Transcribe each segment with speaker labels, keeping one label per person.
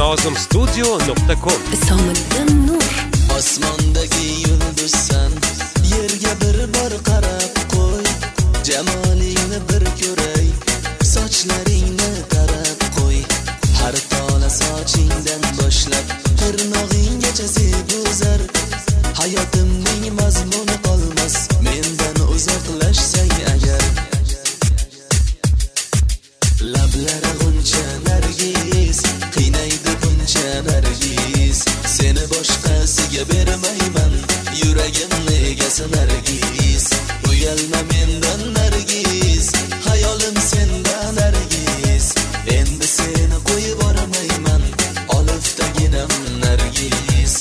Speaker 1: nozimstudio.com.
Speaker 2: Isomiddin Nur.
Speaker 3: Osmondagi yulduzsan, yerga bir bor qarab qo'y. Jamolingni bir ko'ray, sochlaringni qarab qo'y. Har tola sochingdan boshlab tirnog'inggacha sebuzar. Hayotimning mazmuni qolmas, mendan uzoqlashsang agar. Lablari g'uncha nargis, qiynaydi buncha nargis. Seni boshqasiga bermayman, yuragimni egasi nargis. Uyalma mendan nargis, hayolim sendan nargis. Endi seni qo'yib bormayman, oliftaginam nargis.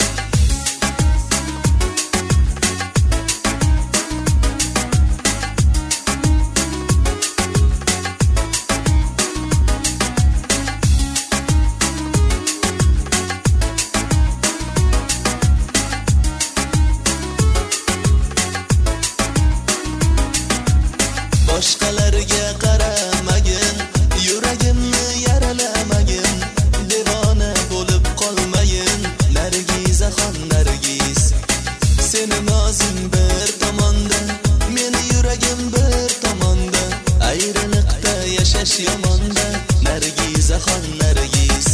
Speaker 3: Boshqalarga qaramagin, yuragimni yaralamagin. Devona bo'lib qolmayin, Nargizaxon Nargiz. Seni nozing bir tomonda, meni yuragim bir tomonda. Ayriliqda yashash yomonda, Nargizaxon Nargiz.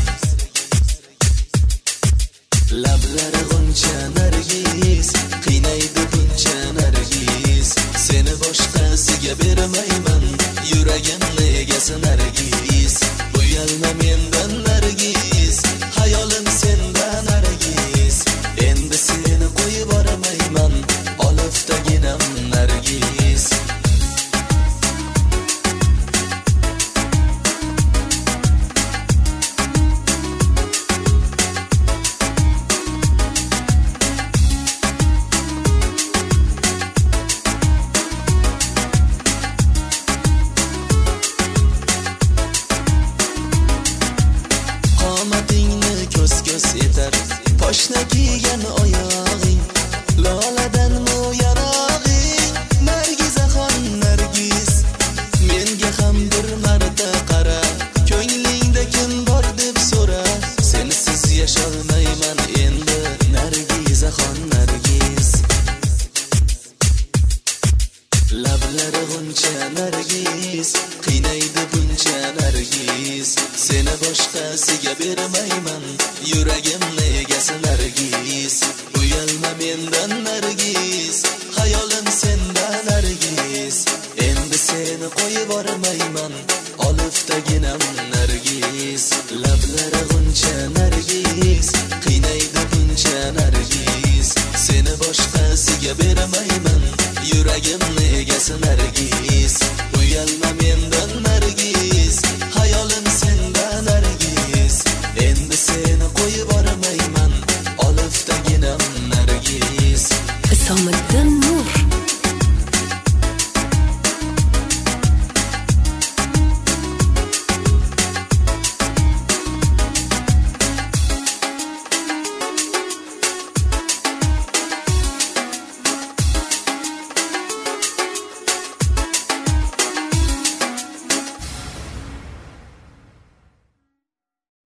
Speaker 3: Lablari g'uncha nargis, qiynaydi buncha nargis. Seni boshqasiga bermayman, yuragimni egasi nargis. Uyalma mendan nargis, hayolim sendan nargis. Endi seni qo'yib bormayman, oliftaginam nargis. Qomatingni ko'z-ko'z etar, poshna kiygan oyog'ing. Loladanmi yanog'ing, Nargizaxon Nargiz. Menga ham bir marta qara, ko'nglingda kim bor deb so'ra. Sensiz yasholmayman endi, Nargizaxon Nargiz. Lablari g'uncha nargis, qiynaydi buncha nargis. Seni boshqasiga bermayman, yuragimni egasi nargis. Uyalma mendan nargis, hayolim sendan nargis. Endi seni qo'yib bormayman, oliftaginam